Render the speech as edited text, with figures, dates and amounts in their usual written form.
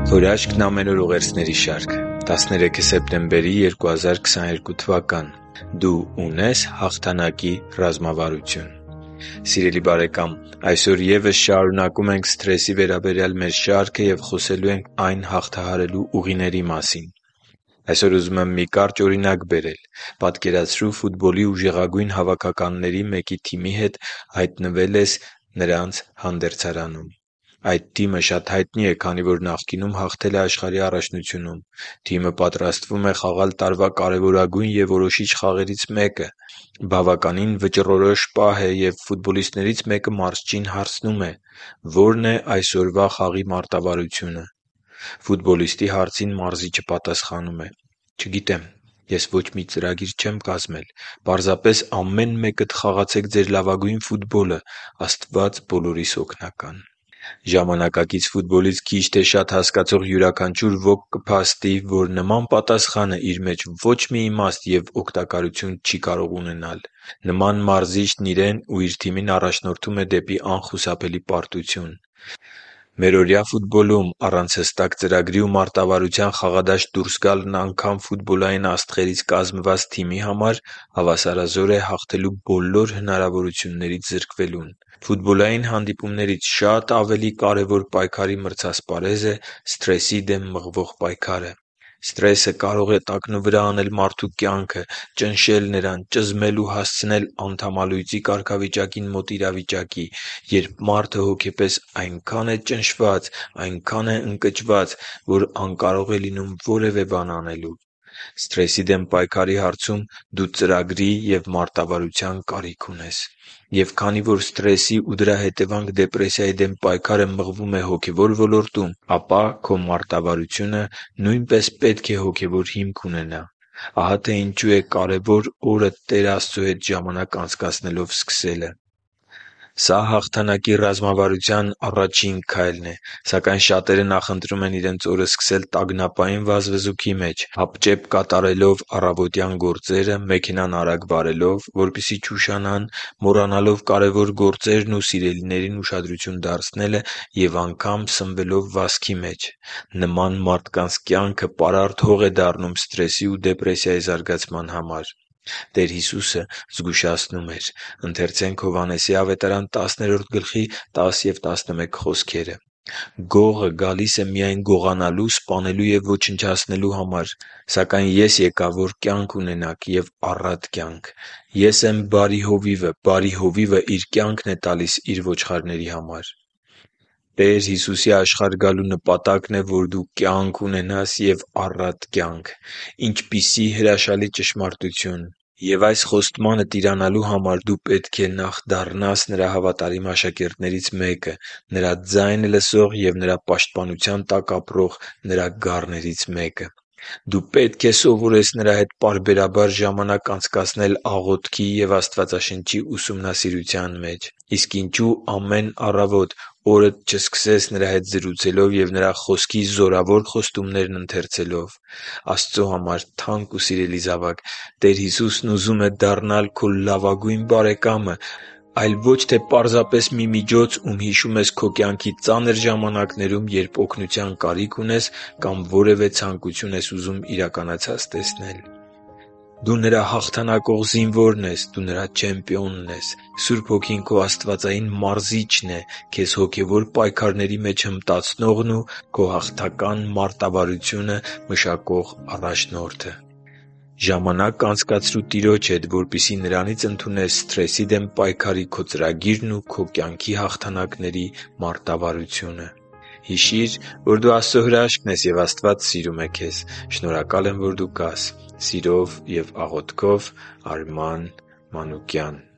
Հորաշքն ամեն օր ուղերձների շարք 13 սեպտեմբերի 2022 թվական Դու ունես հաղթանակի ռազմավարություն։ Սիրելի բարեկամ, այսօր ևս շարունակում ենք սթրեսի վերաբերյալ մեր շարքը և խոսելու ենք այն հաղթահարելու ուղիների մասին։ Այսօր ուզում եմ մի կարճ օրինակ բերել։ Պատկերացրու ֆուտբոլի ուժեղագույն հավաքականների մեկի թիմի հետ հայտնվել ես նրանց հանդերձարանում։ Այդ թիմը շատ հայտնի է, քանի որ նախկինում հաղթել է աշխարհի առաջնությունում։ Թիմը պատրաստվում է խաղալ տարվա կարևորագույն և որոշիչ խաղերից մեկը։ Բավականին վճռորոշ պահ է, և ֆուտբոլիստներից մեկը մարզչին հարցնում է. «Ո՞րն է այսօրվա խաղի մարտավարությունը»։ Ֆուտբոլիստի հարցին մարզիչը պատասխանում է. «Չգիտեմ, ես ոչ մի ծրագիր չեմ կազմել։ Պարզապես ամեն մեկդ խաղացեք ձեր լավագույն ֆուտբոլը։ Աստված բոլորիս օգնական»։ Ժամանակակից ֆուտբոլից քիչ թե շատ հասկացող յուրաքանչյուր ոք կփաստի, որ նման պատասխանը իր մեջ ոչ մի իմաստ և օգտակարություն չի կարող ունենալ։ Նման մարզիչն իրեն ու իր թիմին առաջնորդում է դեպի անխուսափելի պարտություն։ Մերօրյա ֆուտբոլում առանց հստակ ծրագրի ու մարտավարության խաղադաշտ դուրս գալն անգամ ֆուտբոլային աստղերից կազմված թիմի համար հավասարազոր է հաղթելու բոլոր հնարավորություններից զրկվելուն։ Ֆուտբոլային հանդիպումներից շատ ավելի կարևոր պայքարի մրցասպարեզ է սթրեսի դեմ մղվող պայքարը։ Սթրեսը կարող է տակնուվրա անել մարդու կյանքը, ճնշել նրան, ճզմել ու հասցնել անդամալույծի կարգավիճակին մոտ իրավիճակի, երբ մարդը հոգեպես այնքան է ճնշված, այնքան է ընկճված, որ անկարող է լինում որևէ բան անելու։ Սթրեսի դեմ պայքարի հարցում դու ծրագրի և մարտավարության կարիք ունես։ Եվ քանի որ սթրեսի ու դրա հետևանք դեպրեսիայի դեմ պայքարը մղվում է հոգևոր ոլորտում, ապա քո մարտավարությունը նույնպես պետք է հոգևոր հիմք ունենա։ Ահա թե ինչու է կարևոր օրը Տեր Աստծո հետ ժամանակ անցկացնելով սկսելը։ Սա հաղթանակի ռազմավարության առաջին քայլն է, սակայն շատերը նախընտրում են իրենց օրը սկսել տագնապային վազվզուքի մեջ՝ հապճեպ կատարելով առավոտյան գործերը, մեքենան արագ վարելով, որպեսզի չուշանան, մոռանալով կարևոր գործերն ու սիրելիներին ուշադրություն դարձնելը և անգամ սնվելով վազքի մեջ։ Նման մարդկանց կյանքը պարարտ հող է դառնում սթրեսի ու դեպրեսիայի զարգացման համար։ Տեր Հիսուսը զգուշացնում էր. «Գողը գալիս է միայն գողանալու, սպանելու և ոչնչացնելու համար, սակայն Ես եկա, որ կյանք ունենաք և առատ կյանք։ Ես եմ բարի հովիվը. բարի հովիվը իր կյանքն է տալիս իր ոչխարների համար» (Հովհաննես 10:10)։ Տեր Հիսուսի աշխարհ գալու նպատակն է, որ դու կյանք ունենաս և առատ կյանք։ Ինչպիսի՜ հրաշալի ճշմարտություն։ Եվ այս խոստմանը տիրանալու համար դու պետք է նախ դառնաս Նրա հավատարիմ աշակերտներից մեկը, Նրա ձայնը լսող և Նրա պաշտպանության տակ ապրող Նրա գառներից մեկը։ Դու պետք է սովորես Նրա հետ պարբերաբար ժամանակ անցկացնել աղոթքի և Աստվածաշնչի ուսումնասիրության մեջ։ Իսկ ինչու՞ ամեն առավոտ օրդ չսկսես Նրա հետ զրուցելով և Նրա Խոսքի զորավոր խոստումներն ընթերցելով։ Աստծո համար թանկ ու սիրելի զավակ, Տեր Հիսուսն ուզում է դառնալ քո լավագույն բարեկամը, այլ ոչ թե պարզապես մի միջոց, ում հիշում ես քո կյանքի ծանր ժամանակներում, երբ օգնության կարիք ունես կամ որևէ ցանկություն ես ուզում իրականացած տեսնել։ Դու Նրա հաղթանակող զինվորն ես։ Դու Նրա չեմպիոնն ես։ Սուրբ Հոգին քո աստվածային Մարզիչն է, քեզ հոգևոր պայքարների մեջ հմտացնողն ու քո հաղթական մարտավարությունը մշակող առաջնորդը։ Ժամանակ անցկացրու Տիրոջ հետ, որպեսզի Նրանից ընդունես սթրեսի դեմ պայքարի քո ծրագիրն ու քո կյանքի հաղթանակների մարտավարությունը։ Հիշի՛ր, որ դու Աստծո հրաշքն ես, և Աստված սիրում է քեզ։ Շնորհակալ եմ, որ դու կա՛ս։ Սիրով և աղոթքով, Արման Մանուկյան։